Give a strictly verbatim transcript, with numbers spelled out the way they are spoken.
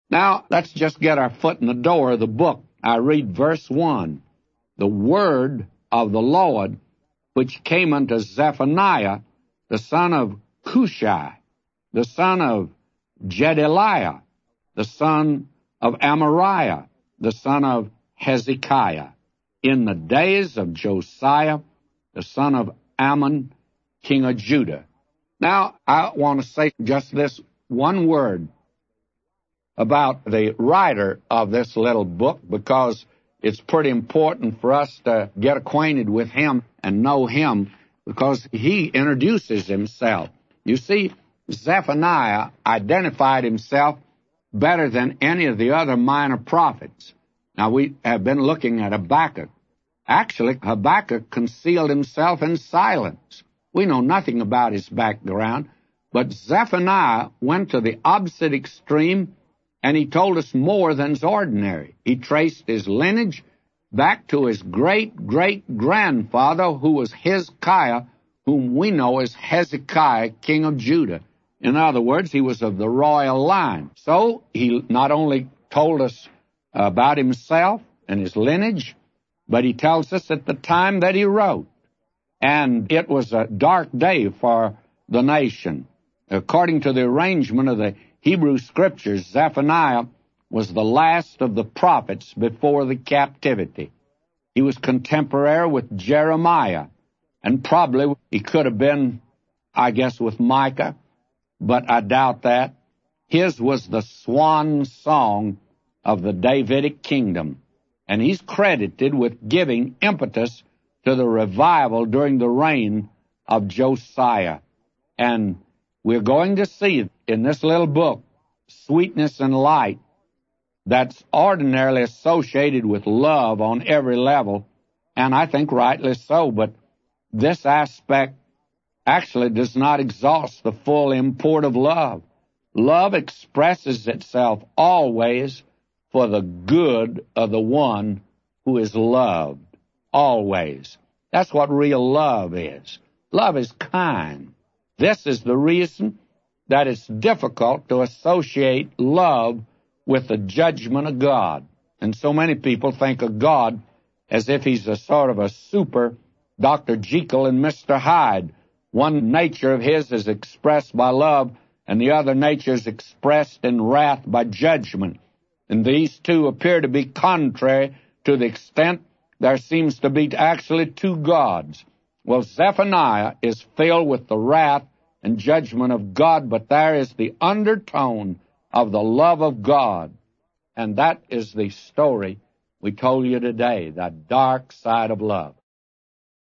Now, let's just get our foot in the door of the book. I read verse one. The word of the Lord, which came unto Zephaniah, the son of Cushi, the son of Jedaliah, the son of Amariah, the son of Hezekiah, in the days of Josiah, the son of Ammon, king of Judah. Now, I want to say just this one word about the writer of this little book, because it's pretty important for us to get acquainted with him and know him, because he introduces himself. You see, Zephaniah identified himself better than any of the other minor prophets. Now, we have been looking at Habakkuk. Actually, Habakkuk concealed himself in silence. We know nothing about his background, but Zephaniah went to the opposite extreme, and he told us more than's ordinary. He traced his lineage back to his great-great-grandfather, who was Hezekiah, whom we know as Hezekiah, king of Judah. In other words, he was of the royal line. So he not only told us about himself and his lineage, but he tells us at the time that he wrote. And it was a dark day for the nation. According to the arrangement of the Hebrew Scriptures, Zephaniah was the last of the prophets before the captivity. He was contemporary with Jeremiah, and probably he could have been, I guess, with Micah, but I doubt that. His was the swan song of the Davidic kingdom, and he's credited with giving impetus to the revival during the reign of Josiah. And we're going to see in this little book sweetness and light that's ordinarily associated with love on every level, and I think rightly so, but this aspect actually does not exhaust the full import of love. Love expresses itself always for the good of the one who is loved. Always. That's what real love is. Love is kind. This is the reason that it's difficult to associate love with the judgment of God. And so many people think of God as if he's a sort of a super Doctor Jekyll and Mister Hyde. One nature of his is expressed by love, and the other nature is expressed in wrath by judgment. And these two appear to be contrary to the extent there seems to be actually two gods. Well, Zephaniah is filled with the wrath and judgment of God, but there is the undertone of the love of God. And that is the story we told you today, the dark side of love.